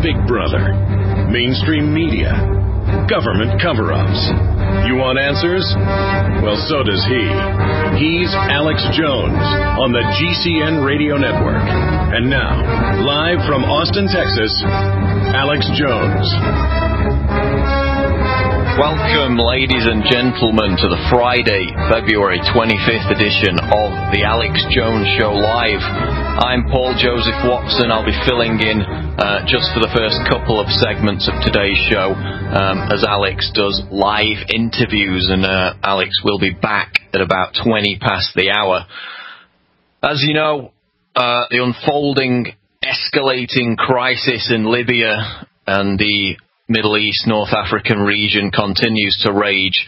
Big Brother, mainstream media, government cover-ups. You want answers? Well, so does he. He's Alex Jones on the GCN Radio Network. And now, live from Austin, Texas, Alex Jones. Welcome, ladies and gentlemen, to the Friday, February 25th edition of the Alex Jones Show Live. I'm Paul Joseph Watson. I'll be filling in just for the first couple of segments of today's show as Alex does live interviews, and Alex will be back at about 20 past the hour. As you know, the unfolding, escalating crisis in Libya and the Middle East, North African region continues to rage.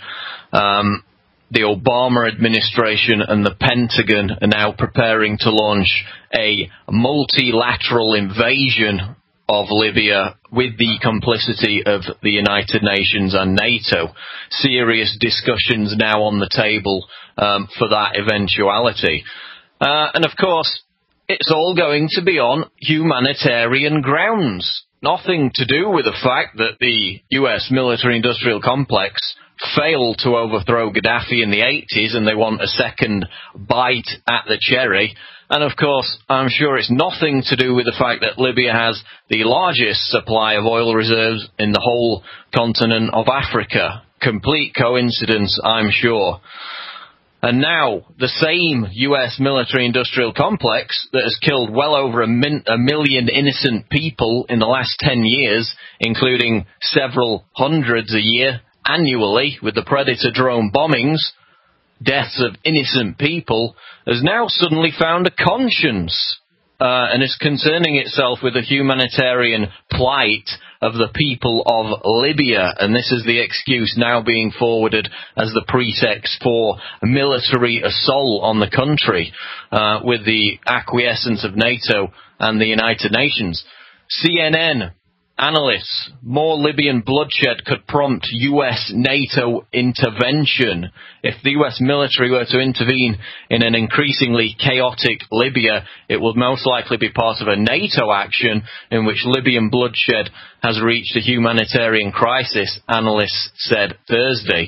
The Obama administration and the Pentagon are now preparing to launch a multilateral invasion of Libya with the complicity of the United Nations and NATO. Serious discussions now on the table for that eventuality. And of course, it's all going to be on humanitarian grounds. Nothing to do with the fact that the US military-industrial complex failed to overthrow Gaddafi in the 80s and they want a second bite at the cherry. And of course, I'm sure it's nothing to do with the fact that Libya has the largest supply of oil reserves in the whole continent of Africa. Complete coincidence, I'm sure. And now, the same US military-industrial complex that has killed well over a million innocent people in the last 10 years, including several hundreds a year annually with the Predator drone bombings, deaths of innocent people, has now suddenly found a conscience and is concerning itself with the humanitarian plight of the people of Libya, and this is the excuse now being forwarded as the pretext for military assault on the country with the acquiescence of NATO and the United Nations. CNN analysts, more Libyan bloodshed could prompt US-NATO intervention. If the US military were to intervene in an increasingly chaotic Libya, it would most likely be part of a NATO action in which Libyan bloodshed has reached a humanitarian crisis, analysts said Thursday.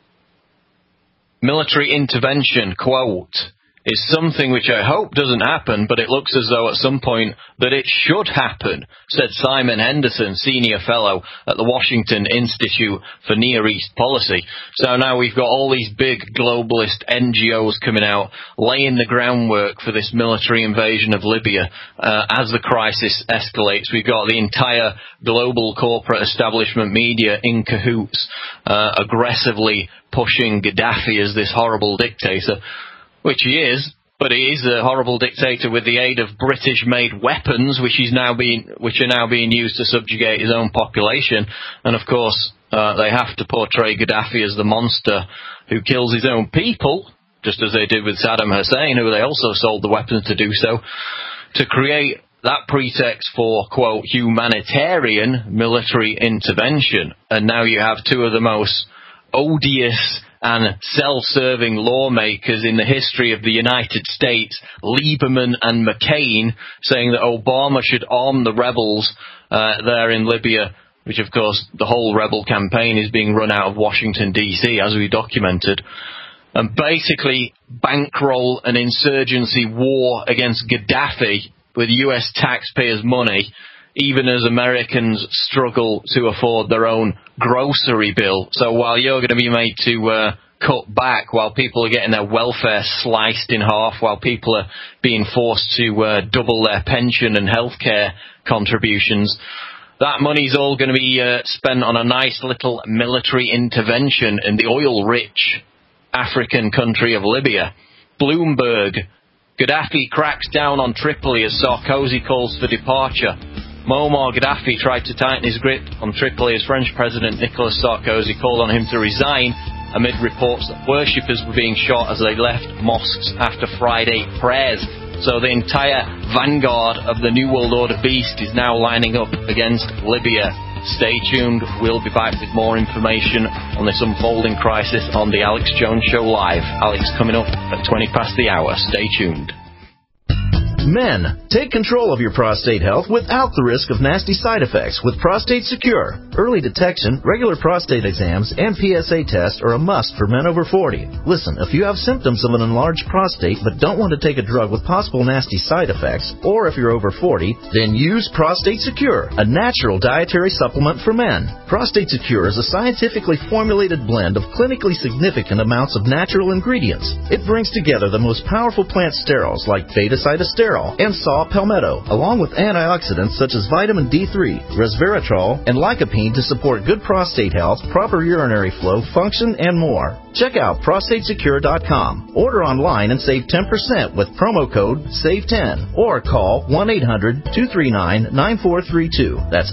Military intervention, quote, is something which I hope doesn't happen, but it looks as though at some point that it should happen, said Simon Henderson, senior fellow at the Washington Institute for Near East Policy. So now we've got all these big globalist NGOs coming out, laying the groundwork for this military invasion of Libya as the crisis escalates. We've got the entire global corporate establishment media in cahoots, aggressively pushing Gaddafi as this horrible dictator, which he is, but he is a horrible dictator with the aid of British-made weapons, which are now being used to subjugate his own population. And of course, they have to portray Gaddafi as the monster who kills his own people, just as they did with Saddam Hussein, who they also sold the weapons to do so, to create that pretext for, quote, humanitarian military intervention. And now you have two of the most odious and self-serving lawmakers in the history of the United States, Lieberman and McCain, saying that Obama should arm the rebels there in Libya, which of course the whole rebel campaign is being run out of Washington DC, as we documented, and basically bankroll an insurgency war against Gaddafi with US taxpayers' money, even as Americans struggle to afford their own grocery bill. So while you're going to be made to cut back, while people are getting their welfare sliced in half, while people are being forced to double their pension and healthcare contributions, that money's all going to be spent on a nice little military intervention in the oil-rich African country of Libya. Bloomberg, Gaddafi cracks down on Tripoli as Sarkozy calls for departure. Muammar Gaddafi tried to tighten his grip on Tripoli as French President Nicolas Sarkozy called on him to resign amid reports that worshippers were being shot as they left mosques after Friday prayers. So the entire vanguard of the New World Order beast is now lining up against Libya. Stay tuned. We'll be back with more information on this unfolding crisis on the Alex Jones Show Live. Alex coming up at 20 past the hour. Stay tuned. Men, take control of your prostate health without the risk of nasty side effects with Prostate Secure. Early detection, regular prostate exams, and PSA tests are a must for men over 40. Listen, if you have symptoms of an enlarged prostate but don't want to take a drug with possible nasty side effects, or if you're over 40, then use Prostate Secure, a natural dietary supplement for men. Prostate Secure is a scientifically formulated blend of clinically significant amounts of natural ingredients. It brings together the most powerful plant sterols like beta-cytosterol and saw palmetto, along with antioxidants such as vitamin D3, resveratrol, and lycopene to support good prostate health, proper urinary flow, function, and more. Check out prostatesecure.com. Order online and save 10% with promo code SAVE10 or call 1-800-239-9432. That's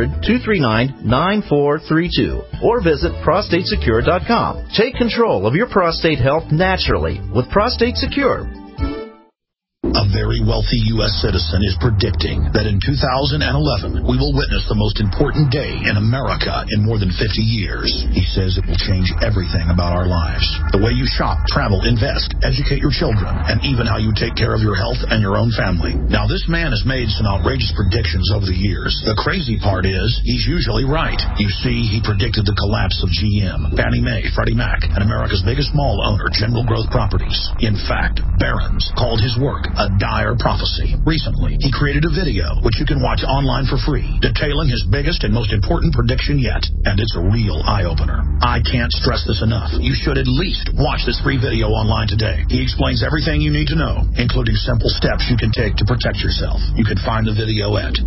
800-239-9432. Or visit prostatesecure.com. Take control of your prostate health naturally with Prostate Secure. A very wealthy U.S. citizen is predicting that in 2011, we will witness the most important day in America in more than 50 years. He says it will change everything about our lives. The way you shop, travel, invest, educate your children, and even how you take care of your health and your own family. Now, this man has made some outrageous predictions over the years. The crazy part is, he's usually right. You see, he predicted the collapse of GM, Fannie Mae, Freddie Mac, and America's biggest mall owner, General Growth Properties. In fact, Barron's called his work a dire prophecy. Recently, he created a video, which you can watch online for free, detailing his biggest and most important prediction yet. And it's a real eye-opener. I can't stress this enough. You should at least watch this free video online today. He explains everything you need to know, including simple steps you can take to protect yourself. You can find the video at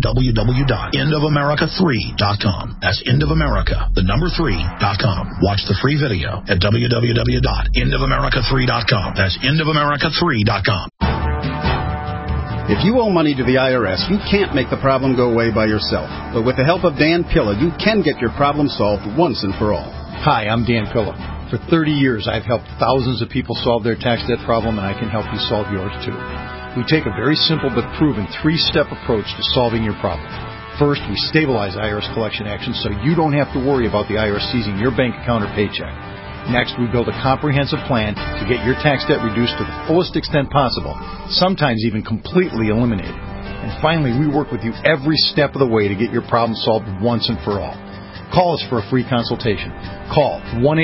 www.endofamerica3.com. That's endofamerica, the number 3.com. Watch the free video at www.endofamerica3.com. That's endofamerica3.com. If you owe money to the IRS, you can't make the problem go away by yourself. But with the help of Dan Pilla, you can get your problem solved once and for all. Hi, I'm Dan Pilla. For 30 years, I've helped thousands of people solve their tax debt problem, and I can help you solve yours too. We take a very simple but proven 3-step approach to solving your problem. First, we stabilize IRS collection actions so you don't have to worry about the IRS seizing your bank account or paycheck. Next, we build a comprehensive plan to get your tax debt reduced to the fullest extent possible, sometimes even completely eliminated. And finally, we work with you every step of the way to get your problem solved once and for all. Call us for a free consultation. Call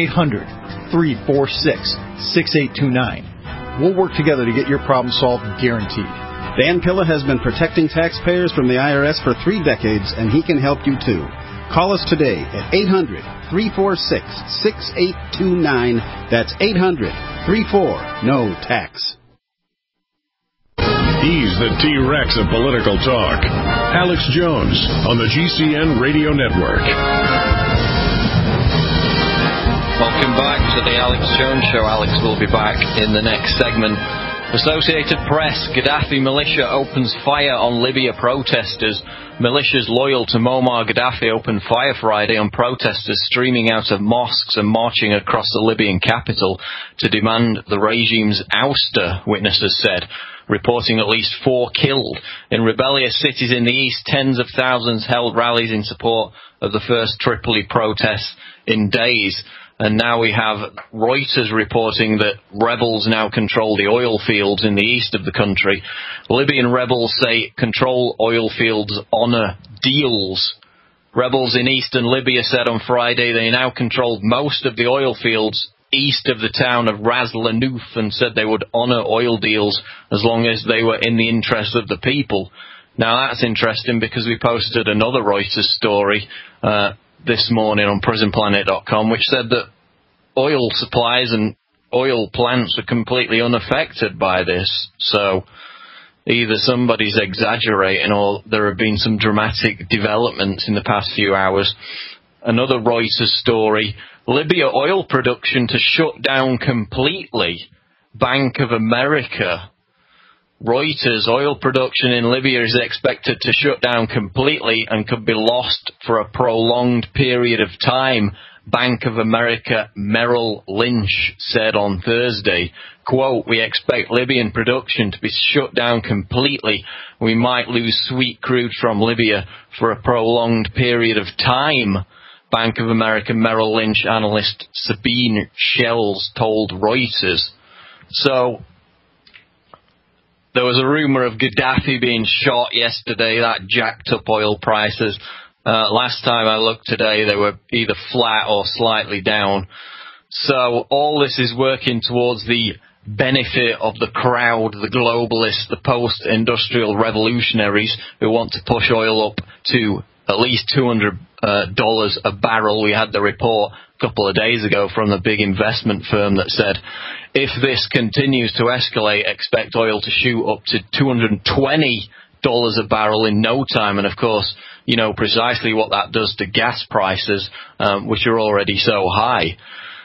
1-800-346-6829. We'll work together to get your problem solved, guaranteed. Dan Pilla has been protecting taxpayers from the IRS for 3 decades, and he can help you too. Call us today at 800-346-6829. That's 800-34-NO-TAX. He's the T-Rex of political talk. Alex Jones on the GCN Radio Network. Welcome back to the Alex Jones Show. Alex will be back in the next segment. Associated Press, Gaddafi militia opens fire on Libya protesters. Militias loyal to Muammar Gaddafi opened fire Friday on protesters streaming out of mosques and marching across the Libyan capital to demand the regime's ouster, witnesses said, reporting at least 4 killed. In rebellious cities in the east, tens of thousands held rallies in support of the first Tripoli protests in days. And now we have Reuters reporting that rebels now control the oil fields in the east of the country. Libyan rebels say control oil fields honour deals. Rebels in eastern Libya said on Friday they now controlled most of the oil fields east of the town of Ras Lanuf and said they would honour oil deals as long as they were in the interest of the people. Now that's interesting because we posted another Reuters story this morning on prisonplanet.com, which said that oil supplies and oil plants are completely unaffected by this. So either somebody's exaggerating or there have been some dramatic developments in the past few hours. Another Reuters story, Libya oil production to shut down completely. Bank of America. Reuters, oil production in Libya is expected to shut down completely and could be lost for a prolonged period of time, Bank of America Merrill Lynch said on Thursday. Quote, we expect Libyan production to be shut down completely. We might lose sweet crude from Libya for a prolonged period of time, Bank of America Merrill Lynch analyst Sabine Shells told Reuters. So There was a rumour of Gaddafi being shot yesterday. That jacked up oil prices. Last time I looked today, they were either flat or slightly down. So all this is working towards the benefit of the crowd, the globalists, the post-industrial revolutionaries who want to push oil up to at least $200 a barrel. We had the report a couple of days ago from the big investment firm that said, if this continues to escalate, expect oil to shoot up to $220 a barrel in no time. And of course, you know precisely what that does to gas prices, which are already so high.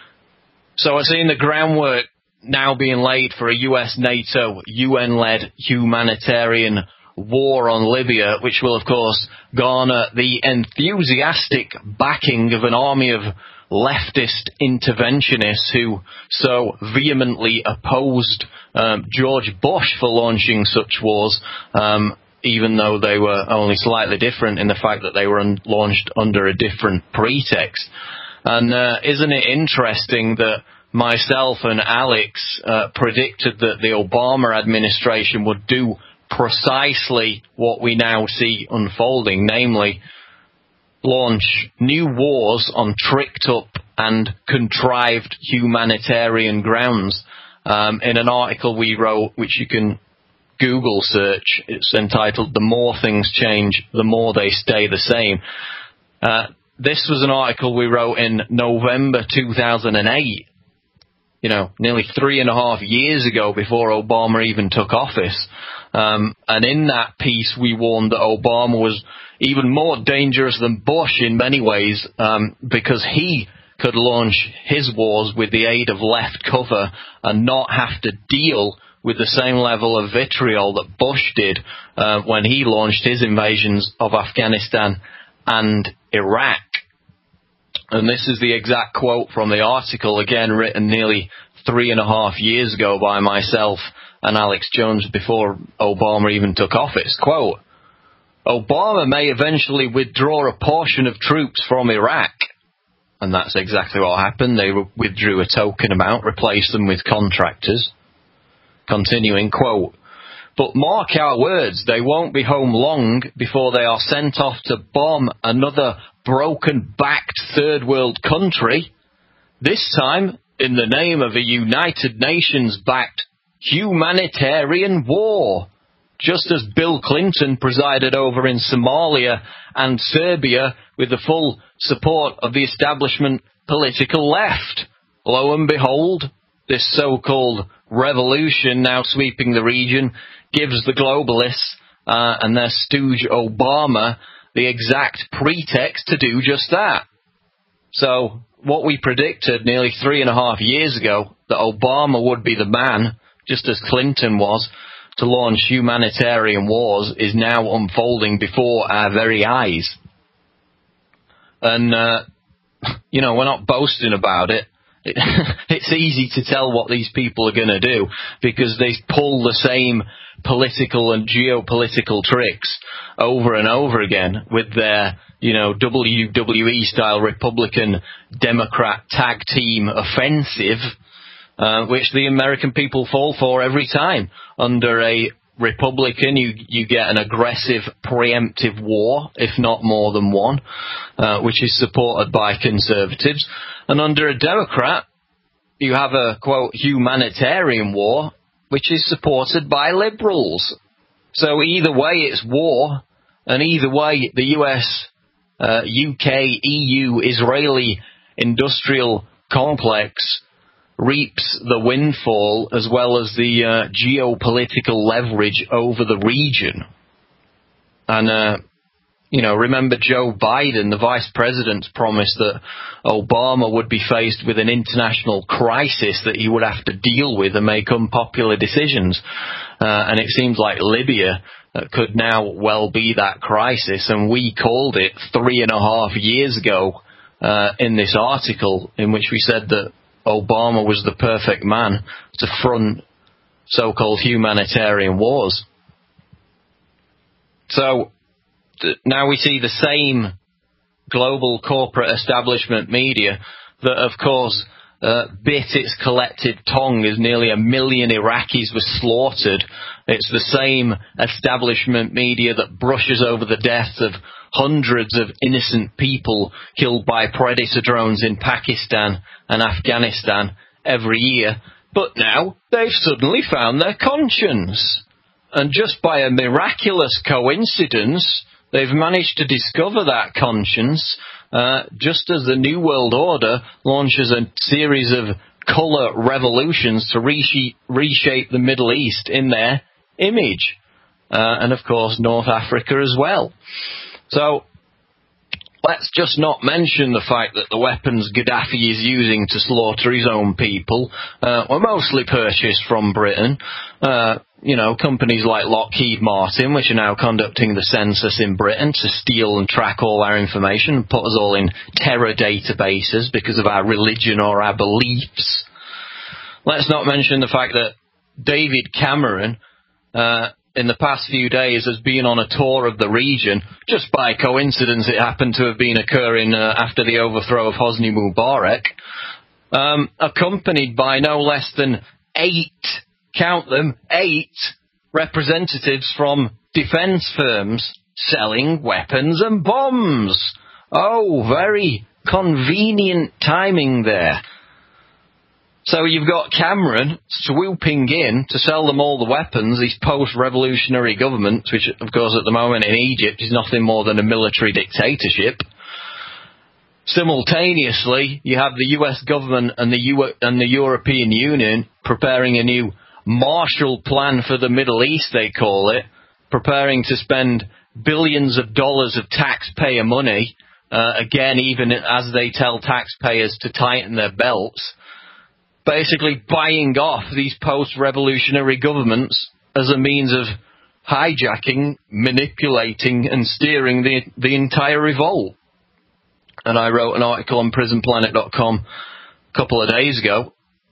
So we're seeing the groundwork now being laid for a US-NATO, UN-led humanitarian war on Libya, which will, of course, garner the enthusiastic backing of an army of leftist interventionists who so vehemently opposed George Bush for launching such wars, even though they were only slightly different in the fact that they were launched under a different pretext. And isn't it interesting that myself and Alex predicted that the Obama administration would do precisely what we now see unfolding, namely launch new wars on tricked up and contrived humanitarian grounds. In an article we wrote, which you can Google search, it's entitled "The More Things Change, the More They Stay the Same." This was an article we wrote in November 2008, you know, nearly 3.5 years ago, before Obama even took office. And in that piece, we warned that Obama was even more dangerous than Bush in many ways, because he could launch his wars with the aid of left cover and not have to deal with the same level of vitriol that Bush did when he launched his invasions of Afghanistan and Iraq. And this is the exact quote from the article, again written nearly 3.5 years ago by myself and Alex Jones before Obama even took office. Quote, "Obama may eventually withdraw a portion of troops from Iraq." And that's exactly what happened. They withdrew a token amount, replaced them with contractors. Continuing, quote, "But mark our words, they won't be home long before they are sent off to bomb another broken-backed third-world country, this time in the name of a United Nations-backed humanitarian war, just as Bill Clinton presided over in Somalia and Serbia with the full support of the establishment political left. Lo and behold, this so-called revolution now sweeping the region gives the globalists and their stooge Obama the exact pretext to do just that." So what we predicted nearly 3.5 years ago, that Obama would be the man, just as Clinton was, to launch humanitarian wars, is now unfolding before our very eyes. And, you know, we're not boasting about it. It's easy to tell what these people are going to do, because they pull the same political and geopolitical tricks over and over again with their, you know, WWE-style Republican-Democrat tag team offensive, which the American people fall for every time. Under a Republican, you get an aggressive preemptive war, if not more than one, which is supported by conservatives. And under a Democrat, you have a, quote, humanitarian war, which is supported by liberals. So either way, it's war, and either way, the US, UK, EU, Israeli industrial complex reaps the windfall as well as the geopolitical leverage over the region. And, you know, remember Joe Biden, the vice president's promise that Obama would be faced with an international crisis that he would have to deal with and make unpopular decisions. And it seems like Libya could now well be that crisis. And we called it 3.5 years ago in this article, in which we said that Obama was the perfect man to front so-called humanitarian wars. So now we see the same global corporate establishment media that, of course, bit its collective tongue as nearly 1 million Iraqis were slaughtered It's the same establishment media that brushes over the deaths of hundreds of innocent people killed by predator drones in Pakistan and Afghanistan every year. But now they've suddenly found their conscience. And just by a miraculous coincidence, they've managed to discover that conscience just as the New World Order launches a series of colour revolutions to reshape the Middle East in their image. And, of course, North Africa as well. So let's just not mention the fact that the weapons Gaddafi is using to slaughter his own people were mostly purchased from Britain. Companies like Lockheed Martin, which are now conducting the census in Britain to steal and track all our information and put us all in terror databases because of our religion or our beliefs. Let's not mention the fact that David Cameron, in the past few days, has been on a tour of the region. Just by coincidence, it happened to have been occurring after the overthrow of Hosni Mubarak, accompanied by no less than 8 representatives from defence firms selling weapons and bombs. Oh, very convenient timing there. So you've got Cameron swooping in to sell them all the weapons, these post-revolutionary governments, which, of course, at the moment in Egypt is nothing more than a military dictatorship. Simultaneously, you have the US government and the European Union preparing a new Marshall Plan for the Middle East, they call it, preparing to spend billions of dollars of taxpayer money, again, even as they tell taxpayers to tighten their belts, basically buying off these post-revolutionary governments as a means of hijacking, manipulating, and steering the entire revolt. And I wrote an article on prisonplanet.com a couple of days ago,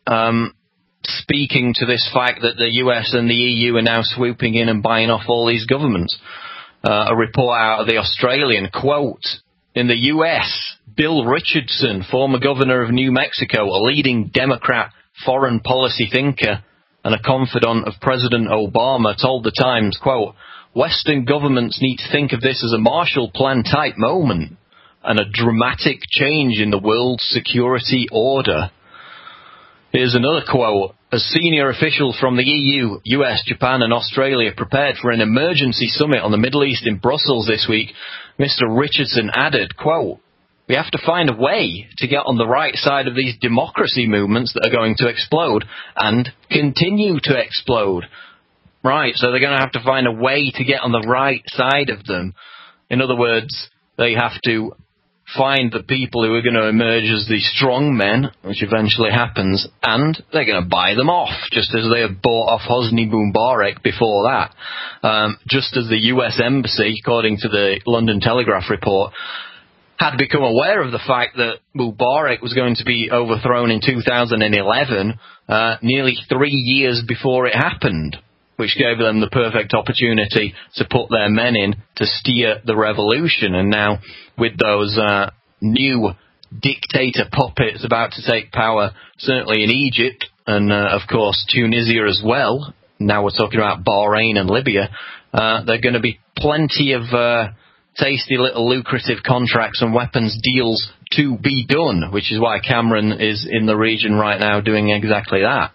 speaking to this fact that the US and the EU are now swooping in and buying off all these governments. A report out of the Australian, quote, in the US, Bill Richardson, former governor of New Mexico, a leading Democrat foreign policy thinker and a confidant of President Obama, told the Times, quote, Western governments need to think of this as a Marshall Plan type moment and a dramatic change in the world's security order. Here's another quote. As senior officials from the EU, US, Japan and Australia prepared for an emergency summit on the Middle East in Brussels this week, Mr. Richardson added, quote, we have to find a way to get on the right side of these democracy movements that are going to explode and continue to explode. Right, so they're going to have to find a way to get on the right side of them. In other words, they have to find the people who are going to emerge as the strong men, which eventually happens, and they're going to buy them off, just as they have bought off Hosni Mubarak before that. Just as the US Embassy, according to the London Telegraph report, had become aware of the fact that Mubarak was going to be overthrown in 2011, nearly 3 years before it happened, which gave them the perfect opportunity to put their men in to steer the revolution. And now, with those new dictator puppets about to take power, certainly in Egypt, and of course Tunisia as well, now we're talking about Bahrain and Libya, there are going to be plenty of tasty little lucrative contracts and weapons deals to be done, which is why Cameron is in the region right now doing exactly that.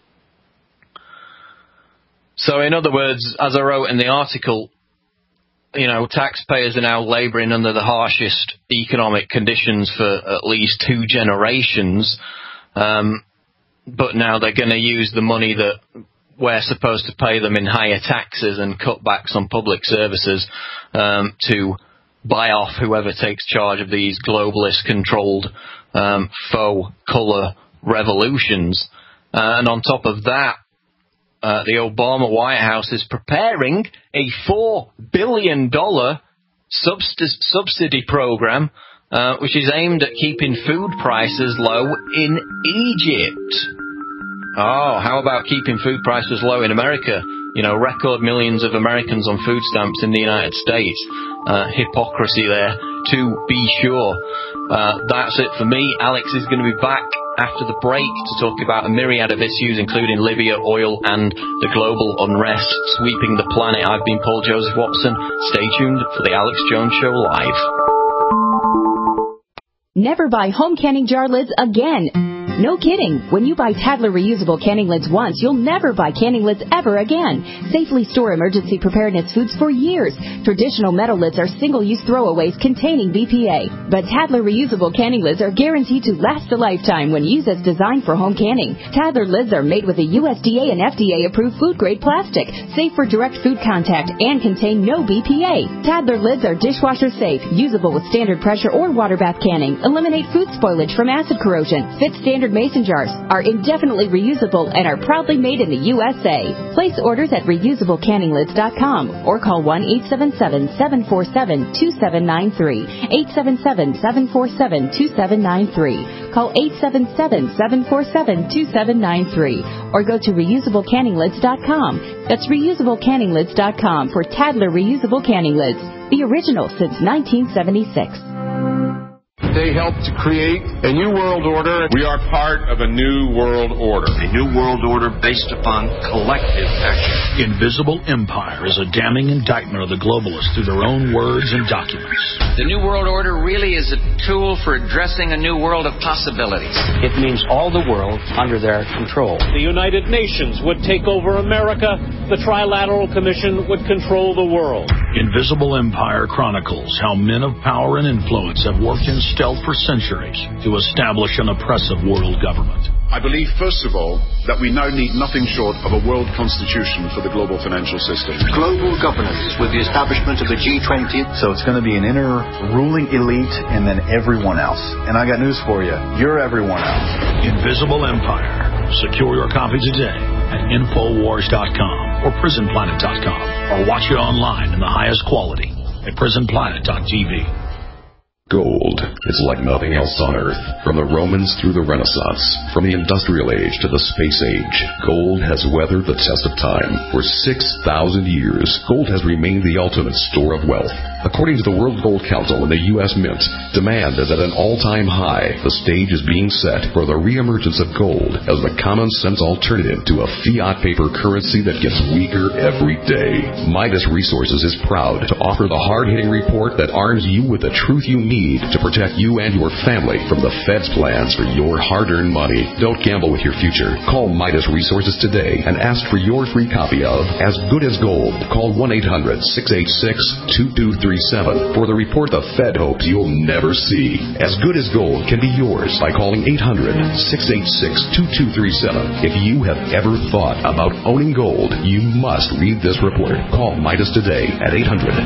So in other words, as I wrote in the article, taxpayers are now labouring under the harshest economic conditions for at least 2 generations, but now they're going to use the money that we're supposed to pay them in higher taxes and cutbacks on public services to buy off whoever takes charge of these globalist-controlled faux colour revolutions. And on top of that, the Obama White House is preparing a $4 billion subsidy program, which is aimed at keeping food prices low in Egypt. Oh, how about keeping food prices low in America? Record millions of Americans on food stamps in the United States. Hypocrisy there, to be sure. That's it for me. Alex is going to be back after the break to talk about a myriad of issues, including Libya, oil, and the global unrest sweeping the planet. I've been Paul Joseph Watson. Stay tuned for the Alex Jones Show Live. Never buy home canning jar lids again. No kidding. When you buy Tadler reusable canning lids once, you'll never buy canning lids ever again. Safely store emergency preparedness foods for years. Traditional metal lids are single-use throwaways containing BPA. But Tadler reusable canning lids are guaranteed to last a lifetime when used as designed for home canning. Tadler lids are made with a USDA and FDA-approved food-grade plastic, safe for direct food contact, and contain no BPA. Tadler lids are dishwasher safe, usable with standard pressure or water bath canning, eliminate food spoilage from acid corrosion, fit standard mason jars, are indefinitely reusable, and are proudly made in the USA. Place orders at reusablecanninglids.com or call 1-877-747-2793. 877-747-2793. Call 877-747-2793 or go to reusablecanninglids.com. That's reusablecanninglids.com for Tadler reusable canning lids, the original since 1976. They helped to create a new world order. We are part of a new world order. A new world order based upon collective action. Invisible Empire is a damning indictment of the globalists through their own words and documents. The new world order really is a tool for addressing a new world of possibilities. It means all the world under their control. The United Nations would take over America. The Trilateral Commission would control the world. Invisible Empire chronicles how men of power and influence have worked in stealth for centuries to establish an oppressive world government. I believe, first of all, that we now need nothing short of a world constitution for the global financial system. Global governance with the establishment of the G20. So it's going to be an inner ruling elite and then everyone else. And I got news for you. You're everyone else. Invisible Empire. Secure your copy today at Infowars.com or PrisonPlanet.com or watch it online in the highest quality at PrisonPlanet.tv. Gold is like nothing else on Earth. From the Romans through the Renaissance, from the Industrial Age to the Space Age, gold has weathered the test of time. For 6,000 years, gold has remained the ultimate store of wealth. According to the World Gold Council and the U.S. Mint, demand is at an all-time high. The stage is being set for the reemergence of gold as the common-sense alternative to a fiat paper currency that gets weaker every day. Midas Resources is proud to offer the hard-hitting report that arms you with the truth you need to protect you and your family from the Fed's plans for your hard-earned money. Don't gamble with your future. Call Midas Resources today and ask for your free copy of As Good as Gold. Call 1-800-686-2237 for the report the Fed hopes you'll never see. As Good as Gold can be yours by calling 800-686-2237. If you have ever thought about owning gold, you must read this report. Call Midas today at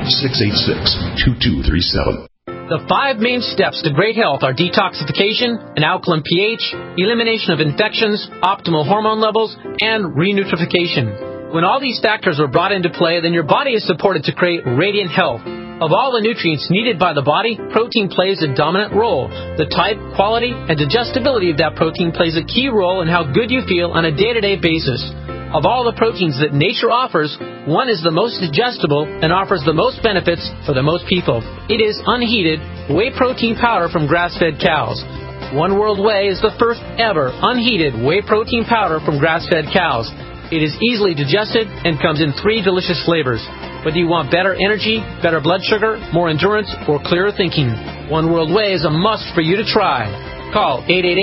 800-686-2237. The 5 main steps to great health are detoxification, an alkaline pH, elimination of infections, optimal hormone levels, and renutrification. When all these factors are brought into play, then your body is supported to create radiant health. Of all the nutrients needed by the body, protein plays a dominant role. The type, quality, and digestibility of that protein plays a key role in how good you feel on a day-to-day basis. Of all the proteins that nature offers, one is the most digestible and offers the most benefits for the most people. It is unheated whey protein powder from grass-fed cows. One World Whey is the first ever unheated whey protein powder from grass-fed cows. It is easily digested and comes in 3 delicious flavors. Whether you want better energy, better blood sugar, more endurance, or clearer thinking, One World Whey is a must for you to try. Call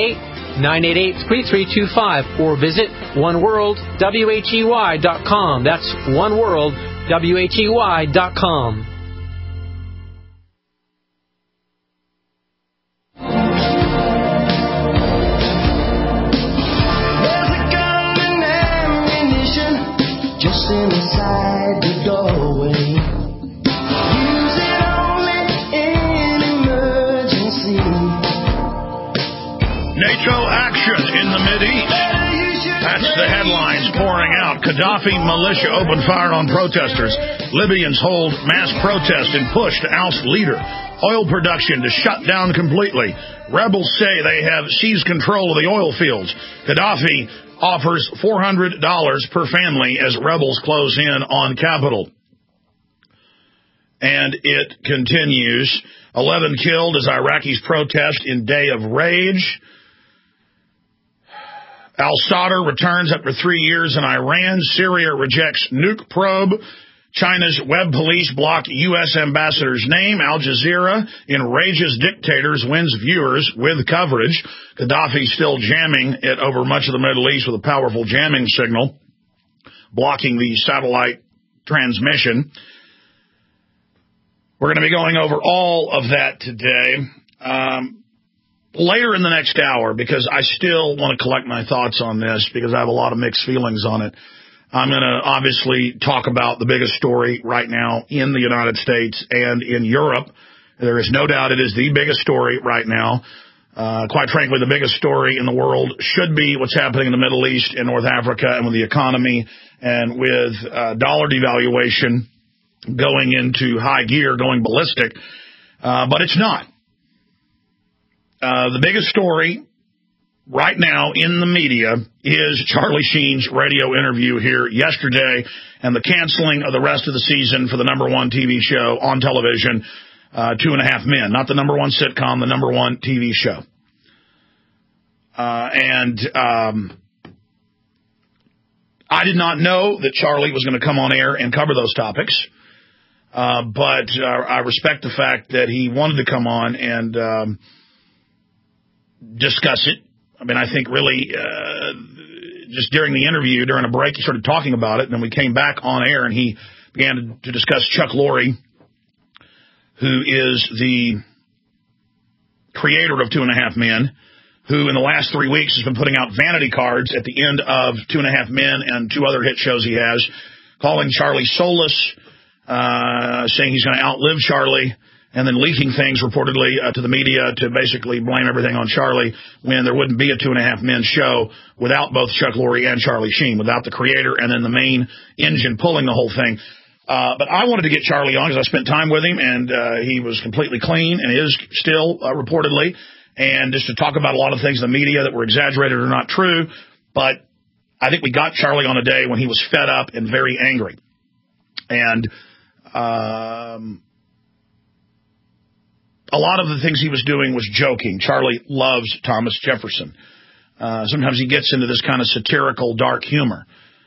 888-988-3325 or visit oneworldwhey.com. That's oneworldwhey.com. Just inside the doorway. Use it only in emergency. NATO action in the Mideast. That's the headlines pouring out. Gaddafi militia opened fire on protesters. Libyans hold mass protest and push to oust leader. Oil production to shut down completely. Rebels say they have seized control of the oil fields. Gaddafi offers $400 per family as rebels close in on capital. And it continues. 11 killed as Iraqis protest in day of rage. Al-Sadr returns after 3 years in Iran. Syria rejects nuke probe. China's web police block U.S. ambassador's name. Al Jazeera enrages dictators, wins viewers with coverage. Gaddafi still jamming it over much of the Middle East with a powerful jamming signal, blocking the satellite transmission. We're going to be going over all of that today. Later in the next hour, because I still want to collect my thoughts on this, because I have a lot of mixed feelings on it. I'm going to obviously talk about the biggest story right now in the United States and in Europe. There is no doubt it is the biggest story right now. Quite frankly, the biggest story in the world should be what's happening in the Middle East and North Africa, and with the economy and with dollar devaluation going into high gear, going ballistic. But it's not. The biggest story right now in the media is Charlie Sheen's radio interview here yesterday and the canceling of the rest of the season for the #1 TV show on television, 2.5 Men. Not the #1 sitcom, the #1 TV show. I did not know that Charlie was going to come on air and cover those topics, but I respect the fact that he wanted to come on and discuss it. I mean, I think really just during the interview, during a break, he started talking about it, and then we came back on air, and he began to discuss Chuck Lorre, who is the creator of 2.5 Men, who in the last 3 weeks has been putting out vanity cards at the end of 2.5 Men and 2 other hit shows he has, calling Charlie soulless, saying he's going to outlive Charlie, and then leaking things reportedly to the media to basically blame everything on Charlie when there wouldn't be a 2.5 Men show without both Chuck Lorre and Charlie Sheen, without the creator and then the main engine pulling the whole thing. But I wanted to get Charlie on because I spent time with him, and he was completely clean and is still reportedly, and just to talk about a lot of things in the media that were exaggerated or not true. But I think we got Charlie on a day when he was fed up and very angry. And a lot of the things he was doing was joking. Charlie loves Thomas Jefferson. Sometimes he gets into this kind of satirical, dark humor.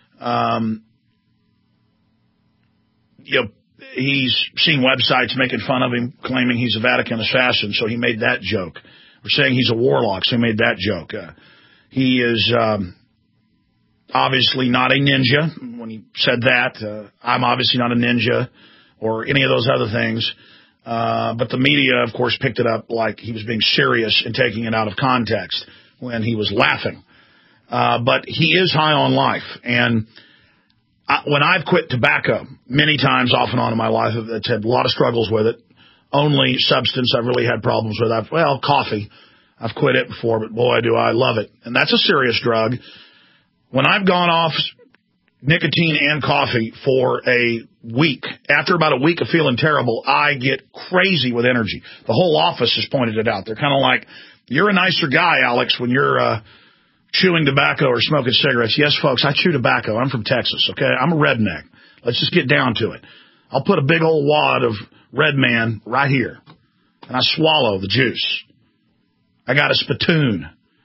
He's seen websites making fun of him, claiming he's a Vatican assassin, so he made that joke. Or saying he's a warlock, so he made that joke. He is obviously not a ninja. When he said that, I'm obviously not a ninja or any of those other things. But the media, of course, picked it up like he was being serious and taking it out of context when he was laughing. But he is high on life. And when I've quit tobacco many times off and on in my life, I've had a lot of struggles with it. Only substance I've really had problems with, coffee. I've quit it before, but boy, do I love it. And that's a serious drug. When I've gone off nicotine and coffee for a week, after about a week of feeling terrible, I get crazy with energy. The whole office has pointed it out. They're kind of like, you're a nicer guy, Alex, when you're chewing tobacco or smoking cigarettes. Yes, folks, I chew tobacco. I'm from Texas, okay? I'm a redneck. Let's just get down to it. I'll put a big old wad of Red Man right here, and I swallow the juice. I got a spittoon.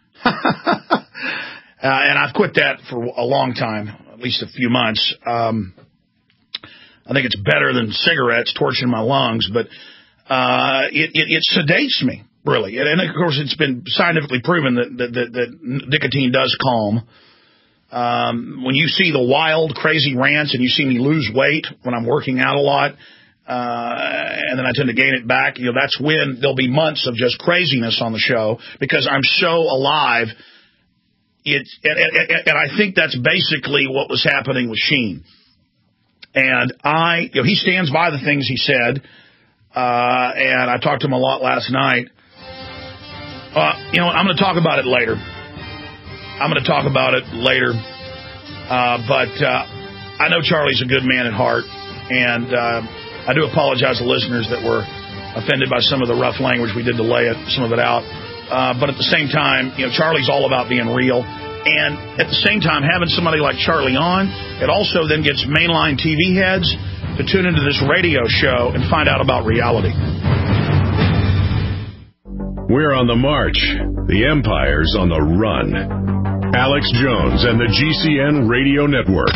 And I've quit that for a long time, at least a few months. I think it's better than cigarettes, torching my lungs, but it sedates me, really. And of course, it's been scientifically proven that nicotine does calm. When you see the wild, crazy rants and you see me lose weight when I'm working out a lot, and then I tend to gain it back, that's when there'll be months of just craziness on the show because I'm so alive. And I think that's basically what was happening with Sheen. And he stands by the things he said, and I talked to him a lot last night. I'm going to talk about it later. But I know Charlie's a good man at heart, and I do apologize to listeners that were offended by some of the rough language we did to lay some of it out. But at the same time, Charlie's all about being real. And at the same time, having somebody like Charlie on, it also then gets mainline TV heads to tune into this radio show and find out about reality. We're on the march. The Empire's on the run. Alex Jones and the GCN Radio Network.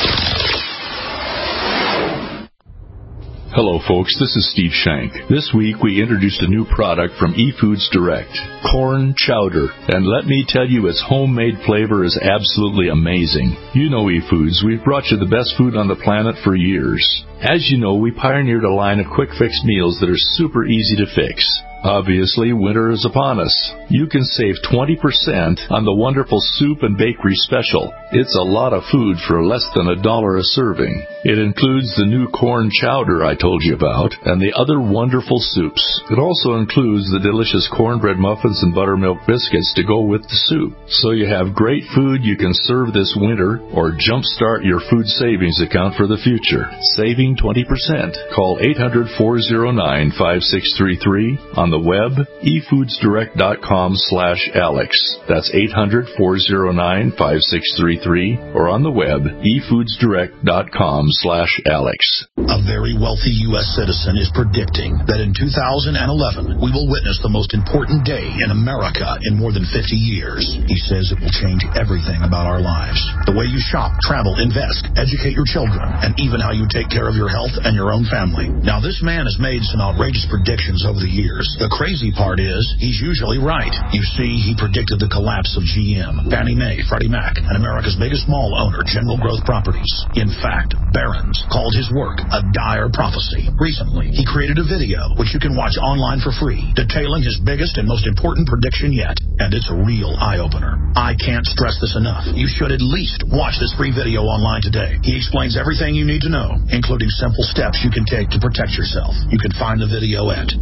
Hello, folks. This is Steve Shank. This week, we introduced a new product from eFoods Direct, corn chowder. And let me tell you, its homemade flavor is absolutely amazing. You know eFoods. We've brought you the best food on the planet for years. As you know, we pioneered a line of quick-fix meals that are super easy to fix. Obviously, winter is upon us. You can save 20% on the wonderful soup and bakery special. It's a lot of food for less than $1 a serving. It includes the new corn chowder I told you about and the other wonderful soups. It also includes the delicious cornbread muffins and buttermilk biscuits to go with the soup. So you have great food you can serve this winter or jumpstart your food savings account for the future. Saving 20%. Call 800-409-5633 on the web, efoodsdirect.com/Alex. That's 800-409-5633 or on the web, efoodsdirect.com/Alex. A very wealthy U.S. citizen is predicting that in 2011, we will witness the most important day in America in more than 50 years. He says it will change everything about our lives. The way you shop, travel, invest, educate your children, and even how you take care of your health and your own family. Now, this man has made some outrageous predictions over the years. The crazy part is, he's usually right. You see, he predicted the collapse of GM, Fannie Mae, Freddie Mac, and America's biggest mall owner, General Growth Properties. In fact, Barron's called his work a dire prophecy. Recently, he created a video, which you can watch online for free, detailing his biggest and most important prediction yet. And it's a real eye-opener. I can't stress this enough. You should at least watch this free video online today. He explains everything you need to know, including simple steps you can take to protect yourself. You can find the video at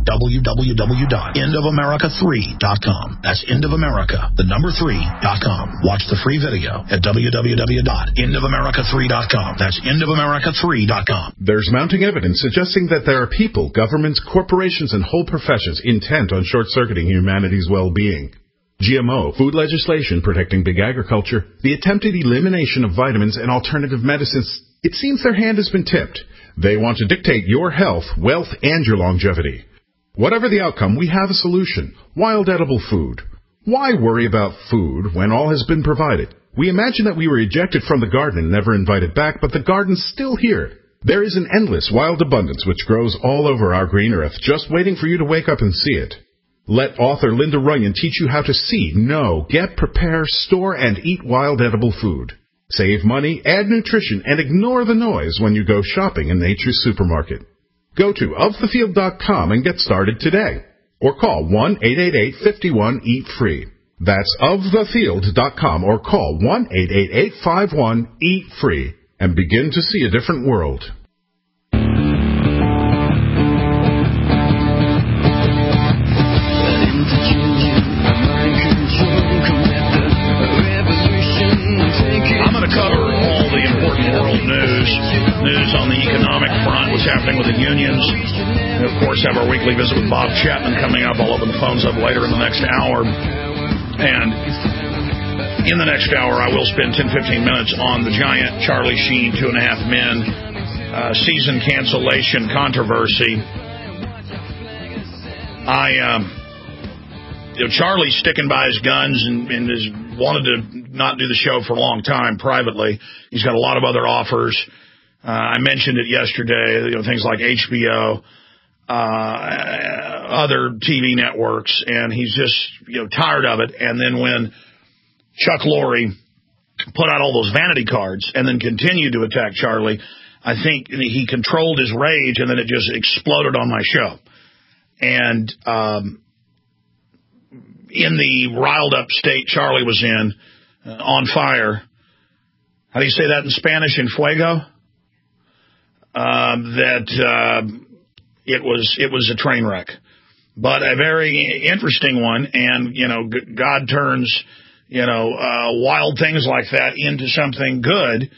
www.endofamerica3.com. That's endofamerica3.com. Watch the free video at www.endofamerica3.com. That's endofamerica3.com. There's mounting evidence suggesting that there are people, governments, corporations, and whole professions intent on short-circuiting humanity's well-being. GMO, food legislation protecting big agriculture, the attempted elimination of vitamins and alternative medicines. It seems their hand has been tipped. They want to dictate your health, wealth, and your longevity. Whatever the outcome, we have a solution. Wild edible food. Why worry about food when all has been provided? We imagine that we were ejected from the garden and never invited back, but the garden's still here. There is an endless wild abundance which grows all over our green earth, just waiting for you to wake up and see it. Let author Linda Runyon teach you how to see, know, get, prepare, store, and eat wild edible food. Save money, add nutrition, and ignore the noise when you go shopping in Nature's Supermarket. Go to ofthefield.com and get started today. Or call 1-888-51-EAT-FREE. That's ofthefield.com or call 1-888-51-EAT-FREE and begin to see a different world. News on the economic front, what's happening with the unions. We, of course, have our weekly visit with Bob Chapman coming up. I'll open the phones up later in the next hour. And in the next hour, I will spend 10-15 minutes on the giant Charlie Sheen 2.5 Men season cancellation controversy. Charlie's sticking by his guns and has wanted to not do the show for a long time privately. He's got a lot of other offers. I mentioned it yesterday, things like HBO, other TV networks, and he's just, tired of it. And then when Chuck Lorre put out all those vanity cards and then continued to attack Charlie, I think he controlled his rage and then it just exploded on my show. And, in the riled up state Charlie was in, on fire. How do you say that in Spanish? En fuego? It was a train wreck, but a very interesting one. And God turns wild things like that into something good,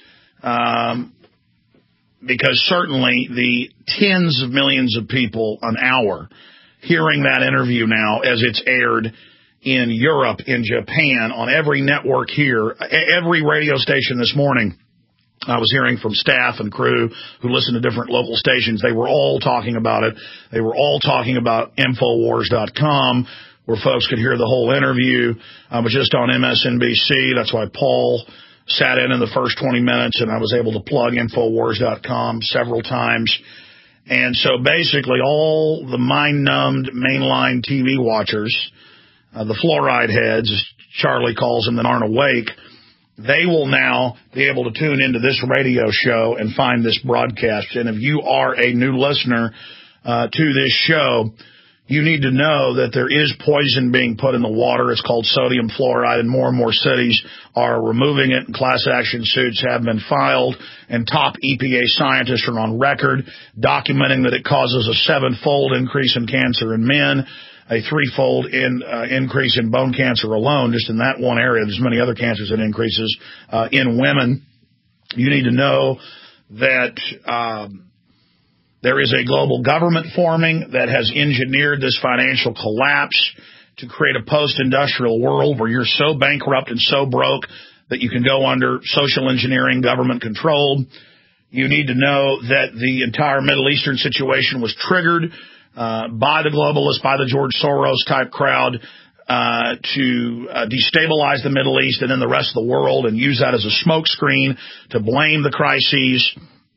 because certainly the tens of millions of people an hour hearing that interview now as it's aired in Europe, in Japan, on every network here, every radio station this morning. I was hearing from staff and crew who listen to different local stations. They were all talking about it. They were all talking about Infowars.com, where folks could hear the whole interview. But just on MSNBC, that's why Paul sat in the first 20 minutes, and I was able to plug Infowars.com several times. And so basically all the mind-numbed mainline TV watchers, the fluoride heads, as Charlie calls them, that aren't awake, they will now be able to tune into this radio show and find this broadcast. And if you are a new listener to this show, you need to know that there is poison being put in the water. It's called sodium fluoride, and more cities are removing it, and class action suits have been filed, and top EPA scientists are on record documenting that it causes a 7-fold increase in cancer in men, a 3-fold increase in bone cancer alone, just in that one area. There's many other cancers that increases in women. You need to know that there is a global government forming that has engineered this financial collapse to create a post-industrial world where you're so bankrupt and so broke that you can go under social engineering, government control. You need to know that the entire Middle Eastern situation was triggered by the globalists, by the George Soros type crowd, to destabilize the Middle East and then the rest of the world, and use that as a smokescreen to blame the crises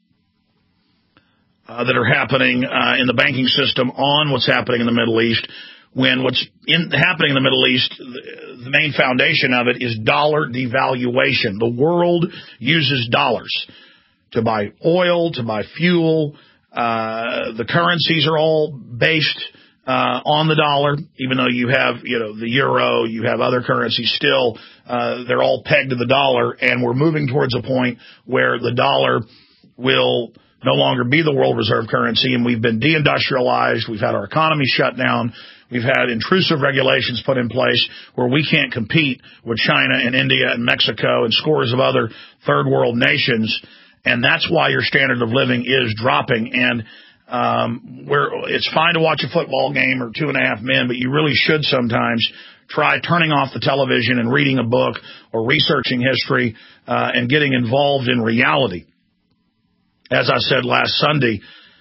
that are happening in the banking system on what's happening in the Middle East, when what's happening in the Middle East, the main foundation of it is dollar devaluation. The world uses dollars to buy oil, to buy fuel. The currencies are all based on the dollar, even though you have, the euro, you have other currencies still, they're all pegged to the dollar, and we're moving towards a point where the dollar will no longer be the world reserve currency, and we've been deindustrialized. We've had our economy shut down. We've had intrusive regulations put in place where we can't compete with China and India and Mexico and scores of other third world nations, and that's why your standard of living is dropping. And it's fine to watch a football game or 2.5 Men, but you really should sometimes try turning off the television and reading a book or researching history and getting involved in reality. As I said last Sunday,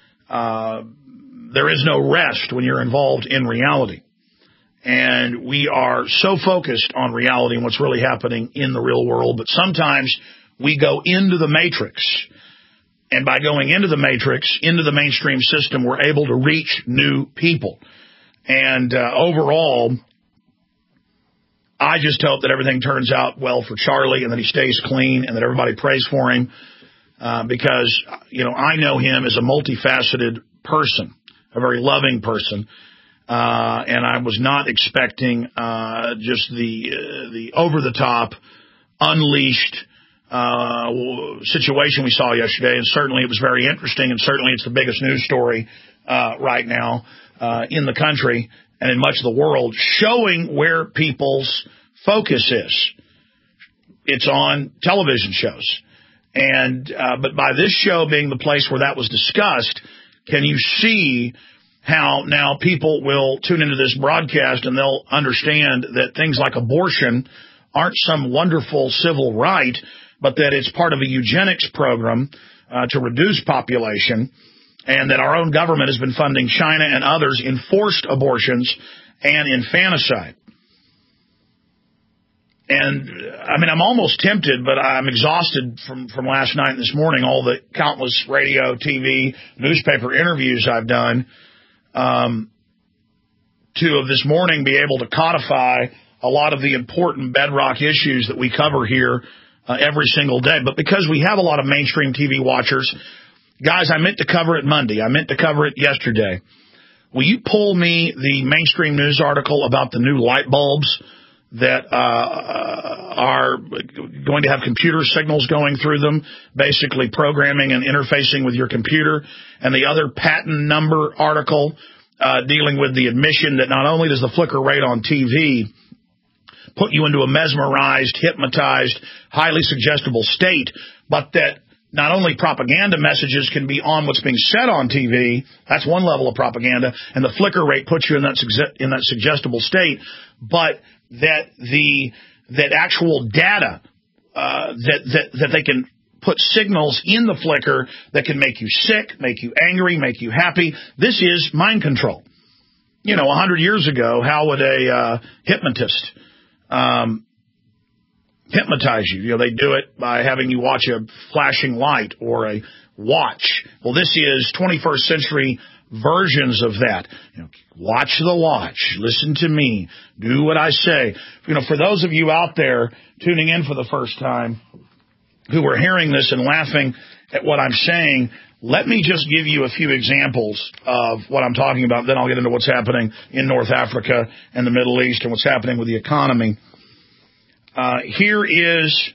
there is no rest when you're involved in reality. And we are so focused on reality and what's really happening in the real world, but sometimes we go into the matrix. And by going into the matrix, into the mainstream system, we're able to reach new people. And overall, I just hope that everything turns out well for Charlie and that he stays clean and that everybody prays for him. Because, I know him as a multifaceted person, a very loving person, and I was not expecting just the over-the-top, unleashed situation we saw yesterday, and certainly it was very interesting, and certainly it's the biggest news story right now in the country and in much of the world, showing where people's focus is. It's on television shows. And but by this show being the place where that was discussed, can you see how now people will tune into this broadcast and they'll understand that things like abortion aren't some wonderful civil right, but that it's part of a eugenics program to reduce population, and that our own government has been funding China and others in forced abortions and infanticide. And, I'm almost tempted, but I'm exhausted from last night and this morning, all the countless radio, TV, newspaper interviews I've done, to of this morning be able to codify a lot of the important bedrock issues that we cover here every single day. But because we have a lot of mainstream TV watchers, guys, I meant to cover it Monday. I meant to cover it yesterday. Will you pull me the mainstream news article about the new light bulbs that are going to have computer signals going through them, basically programming and interfacing with your computer, and the other patent number article dealing with the admission that not only does the flicker rate on TV put you into a mesmerized, hypnotized, highly suggestible state, but that not only propaganda messages can be on what's being said on TV, that's one level of propaganda, and the flicker rate puts you in that suggestible state, but that actual data that they can put signals in the flicker that can make you sick, make you angry, make you happy. This is mind control. 100 years ago, how would a hypnotist hypnotize you? They do it by having you watch a flashing light or a watch. Well, this is 21st century versions of that. Watch the watch. Listen to me. Do what I say. For those of you out there tuning in for the first time who are hearing this and laughing at what I'm saying, let me just give you a few examples of what I'm talking about. Then I'll get into what's happening in North Africa and the Middle East and what's happening with the economy. Here is...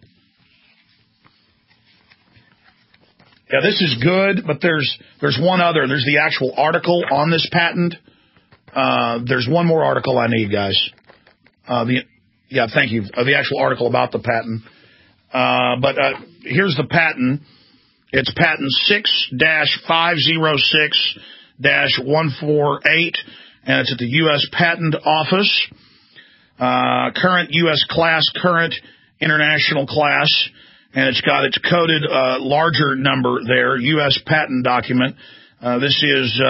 Yeah, this is good, but there's one other. There's the actual article on this patent. There's one more article I need, guys. Thank you. The actual article about the patent. But here's the patent. It's patent 6-506-148, and it's at the U.S. Patent Office. Current U.S. class, current international class. And it's got its coded larger number there, U.S. patent document. This is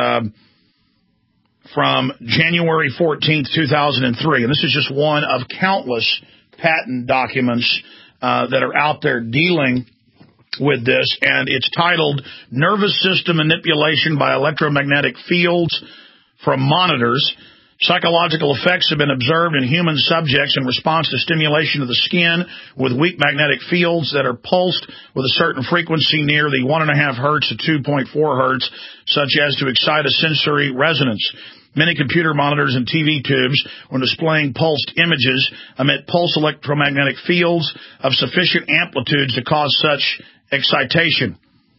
from January 14th, 2003. And this is just one of countless patent documents that are out there dealing with this. And it's titled Nervous System Manipulation by Electromagnetic Fields from Monitors. Psychological effects have been observed in human subjects in response to stimulation of the skin with weak magnetic fields that are pulsed with a certain frequency near the 1.5 hertz to 2.4 hertz, such as to excite a sensory resonance. Many computer monitors and TV tubes, when displaying pulsed images, emit pulse electromagnetic fields of sufficient amplitudes to cause such excitation.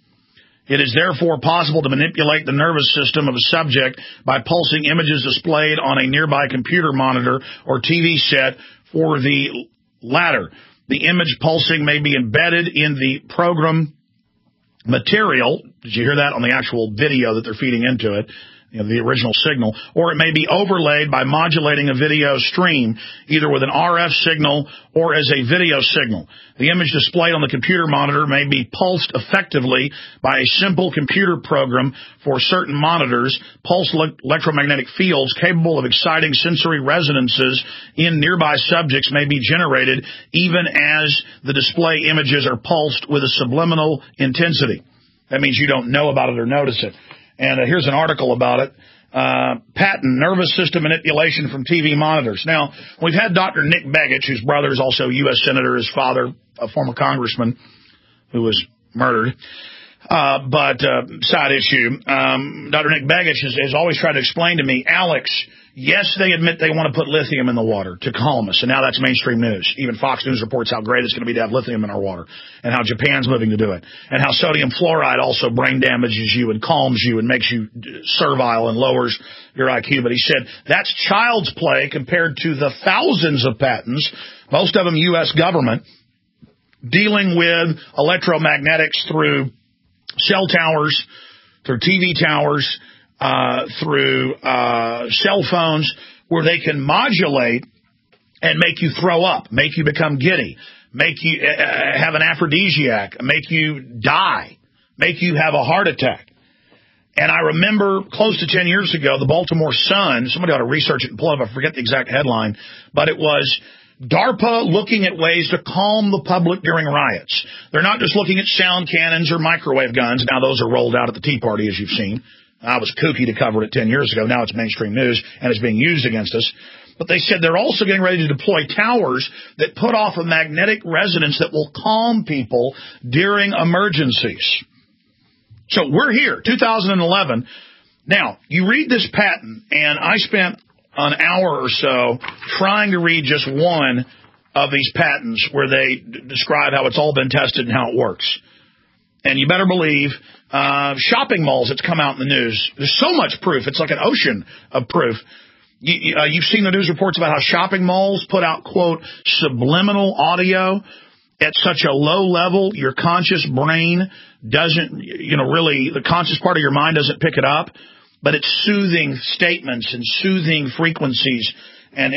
It is therefore possible to manipulate the nervous system of a subject by pulsing images displayed on a nearby computer monitor or TV set for the latter. The image pulsing may be embedded in the program material. Did you hear that on the actual video that they're feeding into it? The original signal, or it may be overlaid by modulating a video stream, either with an RF signal or as a video signal. The image displayed on the computer monitor may be pulsed effectively by a simple computer program for certain monitors. Pulsed electromagnetic fields capable of exciting sensory resonances in nearby subjects may be generated even as the display images are pulsed with a subliminal intensity. That means you don't know about it or notice it. And here's an article about it. Patent, nervous system manipulation from TV monitors. Now, we've had Dr. Nick Begich, whose brother is also a U.S. Senator, his father, a former congressman who was murdered. But side issue. Dr. Nick Begich has always tried to explain to me, Alex, yes, they admit they want to put lithium in the water to calm us, and now that's mainstream news. Even Fox News reports how great it's going to be to have lithium in our water, and how Japan's moving to do it, and how sodium fluoride also brain damages you and calms you and makes you servile and lowers your IQ. But he said that's child's play compared to the thousands of patents, most of them U.S. government, dealing with electromagnetics through cell towers, through TV towers, through cell phones, where they can modulate and make you throw up, make you become giddy, make you have an aphrodisiac, make you die, make you have a heart attack. And I remember close to 10 years ago, the Baltimore Sun, somebody ought to research it and pull it up, I forget the exact headline, but it was DARPA looking at ways to calm the public during riots. They're not just looking at sound cannons or microwave guns. Now those are rolled out at the Tea Party, as you've seen. I was kooky to cover it 10 years ago. Now it's mainstream news, and it's being used against us. But they said they're also getting ready to deploy towers that put off a magnetic resonance that will calm people during emergencies. So we're here, 2011. Now, you read this patent, and I spent an hour or so trying to read just one of these patents where they describe how it's all been tested and how it works. And you better believe shopping malls that's come out in the news. There's so much proof. It's like an ocean of proof. You've seen the news reports about how shopping malls put out, quote, subliminal audio at such a low level your conscious brain doesn't, really, the conscious part of your mind doesn't pick it up. But it's soothing statements and soothing frequencies and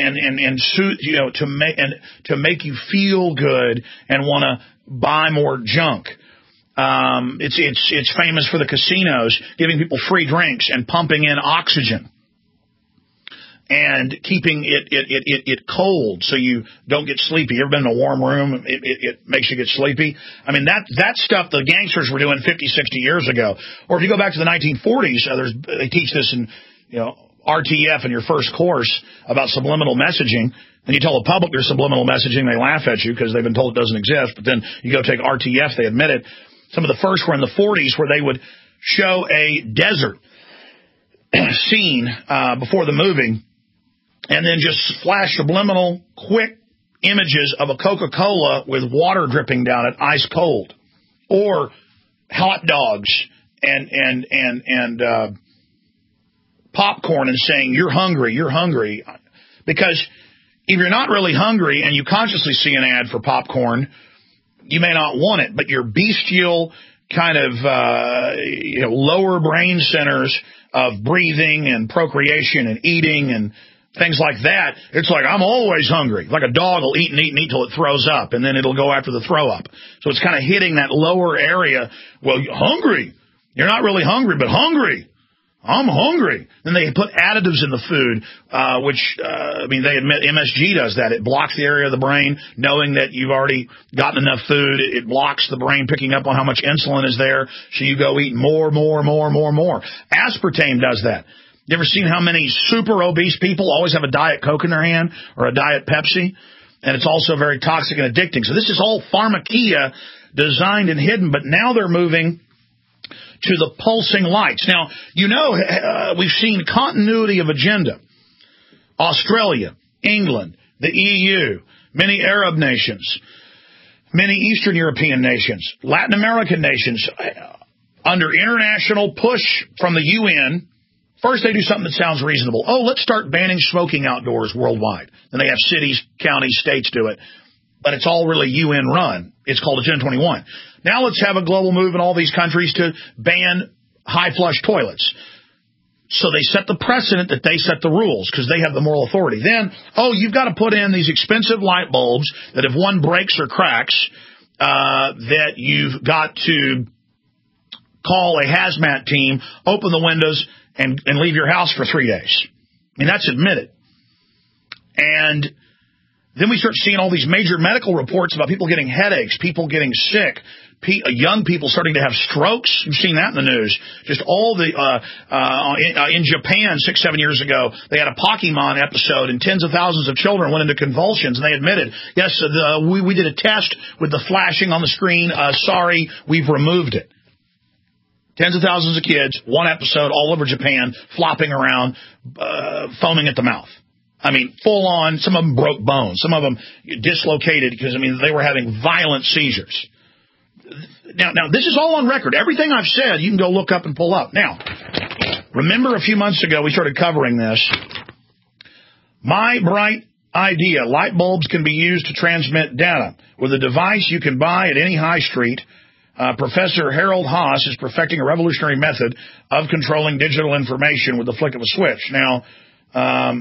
to make you feel good and want to buy more junk. It's famous for the casinos giving people free drinks and pumping in oxygen. and keeping it cold so you don't get sleepy. You ever been in a warm room? It makes you get sleepy. I mean, that stuff the gangsters were doing 50, 60 years ago. Or if you go back to the 1940s, they teach this in, RTF in your first course about subliminal messaging. And you tell the public there's subliminal messaging, they laugh at you because they've been told it doesn't exist. But then you go take RTF, they admit it. Some of the first were in the 40s where they would show a desert scene before the movie, and then just flash subliminal, quick images of a Coca-Cola with water dripping down it, ice cold, or hot dogs and popcorn, and saying you're hungry, because if you're not really hungry and you consciously see an ad for popcorn, you may not want it, but your bestial kind of lower brain centers of breathing and procreation and eating and things like that, it's like, I'm always hungry. Like a dog will eat and eat and eat till it throws up, and then it'll go after the throw up. So it's kind of hitting that lower area. Well, hungry. You're not really hungry, but hungry. I'm hungry. Then they put additives in the food, which they admit MSG does that. It blocks the area of the brain, knowing that you've already gotten enough food. It blocks the brain picking up on how much insulin is there, so you go eat more. Aspartame does that. You ever seen how many super obese people always have a Diet Coke in their hand or a Diet Pepsi? And it's also very toxic and addicting. So this is all pharmakeia designed and hidden, but now they're moving to the pulsing lights. Now, we've seen continuity of agenda. Australia, England, the EU, many Arab nations, many Eastern European nations, Latin American nations, under international push from the UN. First, they do something that sounds reasonable. Oh, let's start banning smoking outdoors worldwide. Then they have cities, counties, states do it. But it's all really UN run. It's called Agenda 21. Now let's have a global move in all these countries to ban high flush toilets. So they set the precedent that they set the rules because they have the moral authority. Then, you've got to put in these expensive light bulbs that if one breaks or cracks, that you've got to call a hazmat team, open the windows, and leave your house for 3 days. I mean, that's admitted. And then we start seeing all these major medical reports about people getting headaches, people getting sick, young people starting to have strokes. You've seen that in the news. Just all the in Japan 6-7 years ago, they had a Pokemon episode, and tens of thousands of children went into convulsions, and they admitted, yes, we did a test with the flashing on the screen. Sorry, we've removed it. Tens of thousands of kids, one episode, all over Japan, flopping around, foaming at the mouth. I mean, full on. Some of them broke bones. Some of them dislocated because, they were having violent seizures. Now, this is all on record. Everything I've said, you can go look up and pull up. Now, remember a few months ago we started covering this. My bright idea, light bulbs can be used to transmit data. With a device you can buy at any high street, Professor Harold Haas is perfecting a revolutionary method of controlling digital information with the flick of a switch. Now,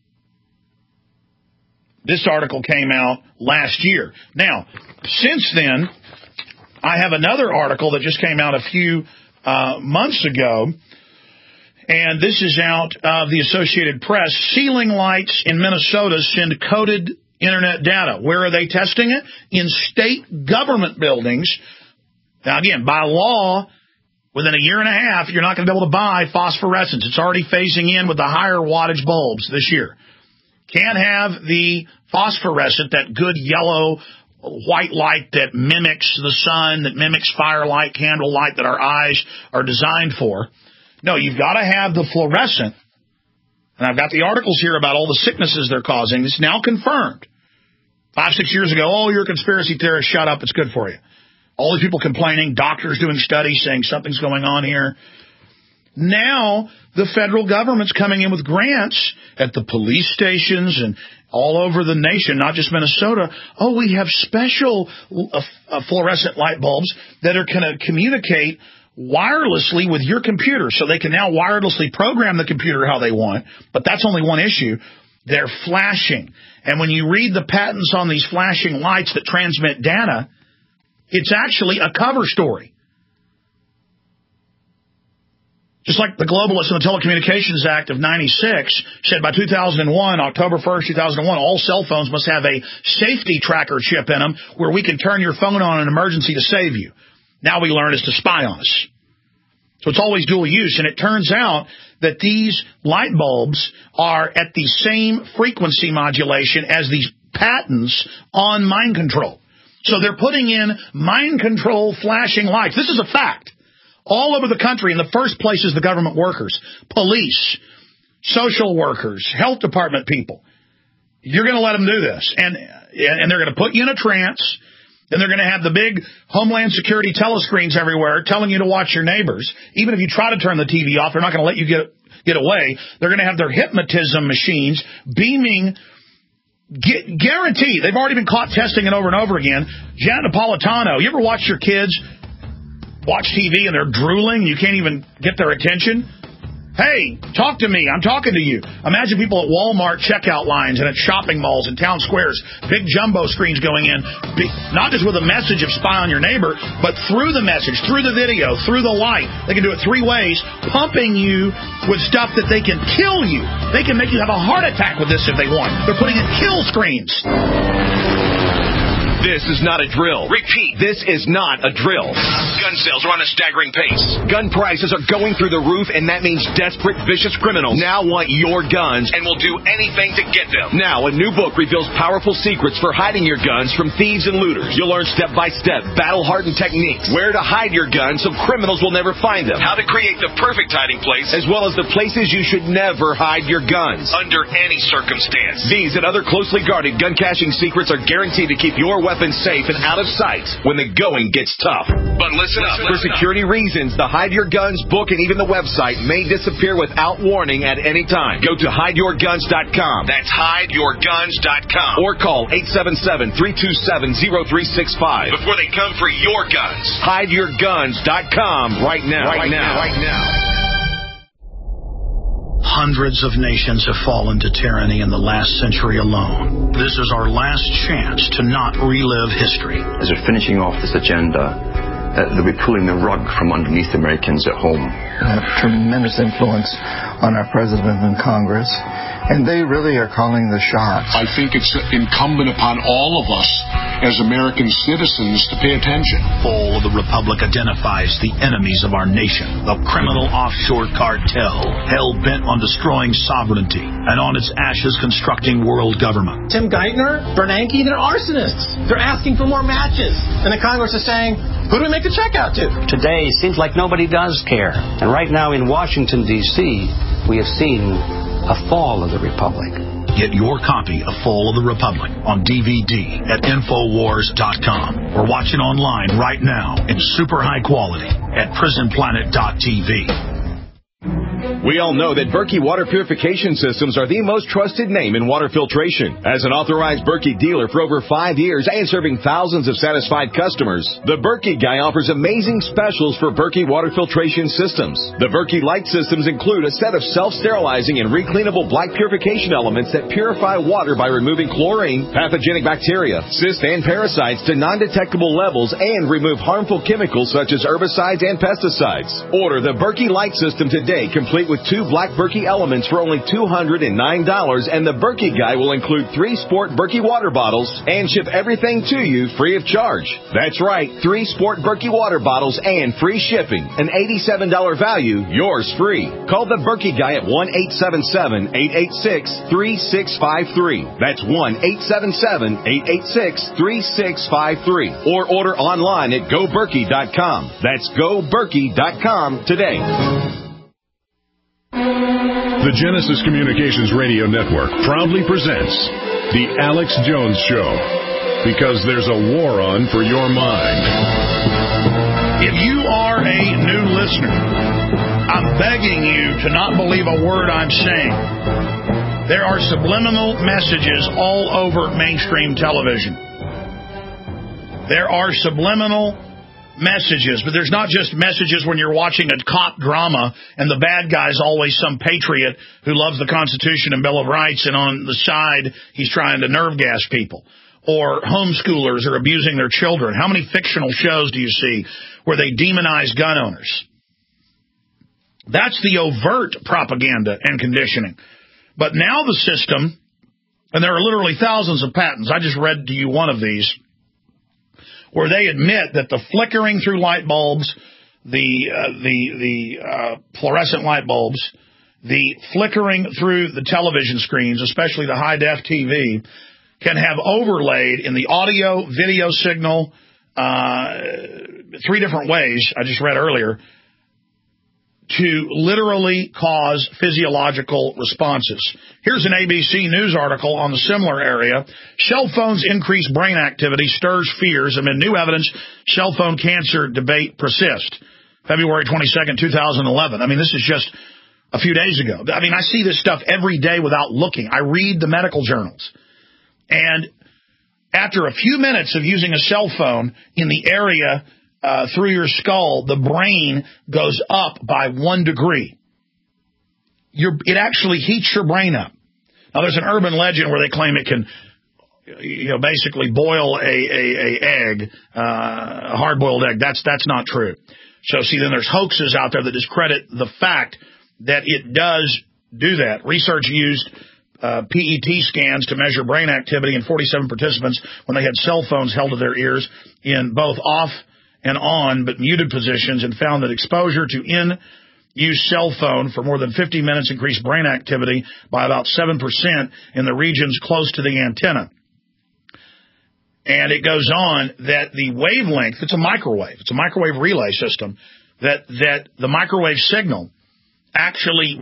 this article came out last year. Now, since then, I have another article that just came out a few months ago, and this is out of the Associated Press. Ceiling lights in Minnesota send coded internet data. Where are they testing it? In state government buildings. Now, again, by law, within a year and a half, you're not going to be able to buy phosphorescence. It's already phasing in with the higher wattage bulbs this year. Can't have the phosphorescent, that good yellow, white light that mimics the sun, that mimics firelight, candlelight that our eyes are designed for. No, you've got to have the fluorescent. And I've got the articles here about all the sicknesses they're causing. It's now confirmed. 5-6 years ago, you're a conspiracy theorist, shut up, it's good for you. All these people complaining, doctors doing studies saying something's going on here. Now, the federal government's coming in with grants at the police stations and all over the nation, not just Minnesota. We have special fluorescent light bulbs that are going to communicate wirelessly with your computer. So they can now wirelessly program the computer how they want. But that's only one issue. They're flashing. And when you read the patents on these flashing lights that transmit data, it's actually a cover story. Just like the globalists in the Telecommunications Act of 96 said by 2001, October 1st, 2001, all cell phones must have a safety tracker chip in them where we can turn your phone on in an emergency to save you. Now we learn is to spy on us. So it's always dual use, and it turns out that these light bulbs are at the same frequency modulation as these patents on mind control. So they're putting in mind control flashing lights. This is a fact. All over the country, in the first place is the government workers, police, social workers, health department people. You're going to let them do this. And they're going to put you in a trance, and they're going to have the big Homeland Security telescreens everywhere telling you to watch your neighbors. Even if you try to turn the TV off, they're not going to let you get away. They're going to have their hypnotism machines beaming. Guaranteed. They've already been caught testing it over and over again. Janet Napolitano, you ever watch your kids watch TV and they're drooling and you can't even get their attention? Hey, talk to me. I'm talking to you. Imagine people at Walmart checkout lines and at shopping malls and town squares, big jumbo screens going in, not just with a message of spy on your neighbor, but through the message, through the video, through the light. They can do it 3 ways, pumping you with stuff that they can kill you. They can make you have a heart attack with this if they want. They're putting in kill screens. This is not a drill. Repeat, this is not a drill. Gun sales are on a staggering pace. Gun prices are going through the roof, and that means desperate, vicious criminals now want your guns and will do anything to get them. Now, a new book reveals powerful secrets for hiding your guns from thieves and looters. You'll learn step-by-step, battle-hardened techniques, where to hide your guns so criminals will never find them, how to create the perfect hiding place, as well as the places you should never hide your guns, under any circumstance. These and other closely guarded gun caching secrets are guaranteed to keep your weapons safe and out of sight when the going gets tough. But listen up. For security reasons, the Hide Your Guns book and even the website may disappear without warning at any time. Go to hideyourguns.com. That's hideyourguns.com. Or call 877-327-0365 before they come for your guns. Hideyourguns.com right now. Right now. Hundreds of nations have fallen to tyranny in the last century alone. This is our last chance to not relive history. As we're finishing off this agenda, they'll be pulling the rug from underneath Americans at home. They have tremendous influence on our president and Congress, and they really are calling the shots. I think it's incumbent upon all of us as American citizens to pay attention. Fall of the Republic identifies the enemies of our nation, the criminal offshore cartel, hell-bent on destroying sovereignty, and on its ashes constructing world government. Tim Geithner, Bernanke, they're arsonists. They're asking for more matches. And the Congress is saying, who do we make the check out to? Today, it seems like nobody does care. And right now in Washington, D.C., we have seen a fall of the Republic. Get your copy of Fall of the Republic on DVD at Infowars.com or watch it online right now in super high quality at PrisonPlanet.tv. We all know that Berkey Water Purification Systems are the most trusted name in water filtration. As an authorized Berkey dealer for over 5 years and serving thousands of satisfied customers, the Berkey Guy offers amazing specials for Berkey Water Filtration Systems. The Berkey Light Systems include a set of self-sterilizing and recleanable black purification elements that purify water by removing chlorine, pathogenic bacteria, cysts, and parasites to non-detectable levels and remove harmful chemicals such as herbicides and pesticides. Order the Berkey Light System today, complete with 2 black Berkey elements for only $209, and the Berkey Guy will include 3 Sport Berkey water bottles and ship everything to you free of charge. That's right, 3 Sport Berkey water bottles and free shipping. An $87 value, yours free. Call the Berkey Guy at 1-877-886-3653. That's 1-877-886-3653. Or order online at GoBerkey.com. That's GoBerkey.com today. The Genesis Communications Radio Network proudly presents The Alex Jones Show, because there's a war on for your mind. If you are a new listener, I'm begging you to not believe a word I'm saying. There are subliminal messages all over mainstream television. There are subliminal messages, but there's not just messages when you're watching a cop drama and the bad guy's always some patriot who loves the Constitution and Bill of Rights, and on the side he's trying to nerve gas people. Or homeschoolers are abusing their children. How many fictional shows do you see where they demonize gun owners? That's the overt propaganda and conditioning. But now the system, and there are literally thousands of patents. I just read to you one of these, where they admit that the flickering through light bulbs, the fluorescent light bulbs, the flickering through the television screens, especially the high-def TV, can have overlaid in the audio, video signal, 3 different ways, I just read earlier, to literally cause physiological responses. Here's an ABC News article on the similar area. Cell phones increase brain activity, stirs fears amid new evidence. Cell phone cancer debate persists. February 22nd, 2011. I mean, this is just a few days ago. I mean, I see this stuff every day without looking. I read the medical journals. And after a few minutes of using a cell phone in the area through your skull, the brain goes up by 1 degree. It actually heats your brain up. Now, there's an urban legend where they claim it can, basically boil a hard-boiled egg. That's not true. So, see, then there's hoaxes out there that discredit the fact that it does do that. Research used PET scans to measure brain activity in 47 participants when they had cell phones held to their ears in both off and on but muted positions, and found that exposure to in-use cell phone for more than 50 minutes increased brain activity by about 7% in the regions close to the antenna. And it goes on that the wavelength, it's a microwave relay system, that the microwave signal actually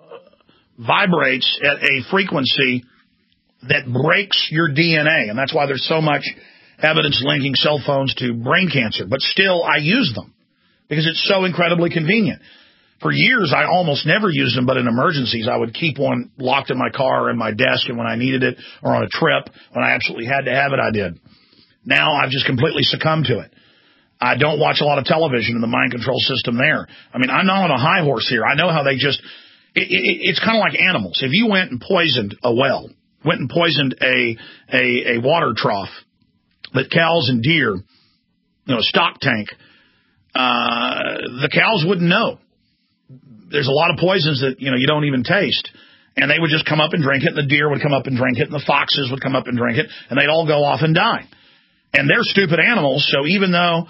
vibrates at a frequency that breaks your DNA. And that's why there's so much evidence linking cell phones to brain cancer. But still, I use them because it's so incredibly convenient. For years, I almost never used them, but in emergencies, I would keep one locked in my car or in my desk, and when I needed it, or on a trip, when I absolutely had to have it, I did. Now, I've just completely succumbed to it. I don't watch a lot of television in the mind control system there. I mean, I'm not on a high horse here. I know how they just... It's kind of like animals. If you went and poisoned a well, went and poisoned a water trough that cows and deer, a stock tank, the cows wouldn't know. There's a lot of poisons that, you don't even taste. And they would just come up and drink it, and the deer would come up and drink it, and the foxes would come up and drink it, and they'd all go off and die. And they're stupid animals, so even though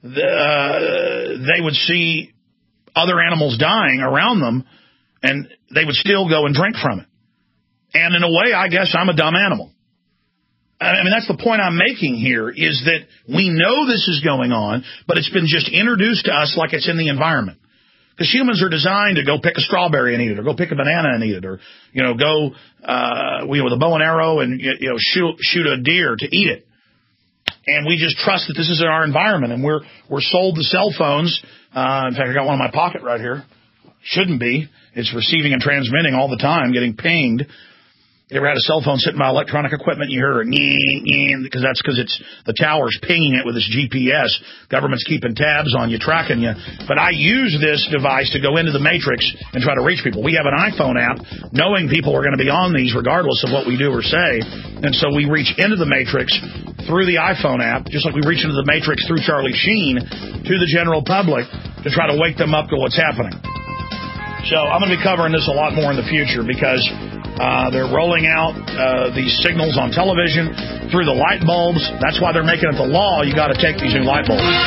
they would see other animals dying around them, and they would still go and drink from it. And in a way, I guess I'm a dumb animal. I mean, that's the point I'm making here, is that we know this is going on, but it's been just introduced to us like it's in the environment. Because humans are designed to go pick a strawberry and eat it, or go pick a banana and eat it, or, go with a bow and arrow and, shoot a deer to eat it. And we just trust that this is in our environment, and we're sold the cell phones. In fact, I got one in my pocket right here. Shouldn't be. It's receiving and transmitting all the time, getting pinged. You ever had a cell phone sitting by electronic equipment, you hear it, because it's the tower's pinging it with its GPS. Government's keeping tabs on you, tracking you. But I use this device to go into the matrix and try to reach people. We have an iPhone app, knowing people are going to be on these regardless of what we do or say. And so we reach into the matrix through the iPhone app, just like we reach into the matrix through Charlie Sheen to the general public to try to wake them up to what's happening. So I'm going to be covering this a lot more in the future, because they're rolling out these signals on television through the light bulbs. That's why they're making it the law. You got to take these new light bulbs.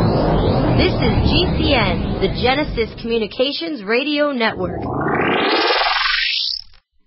This is GCN, the Genesis Communications Radio Network.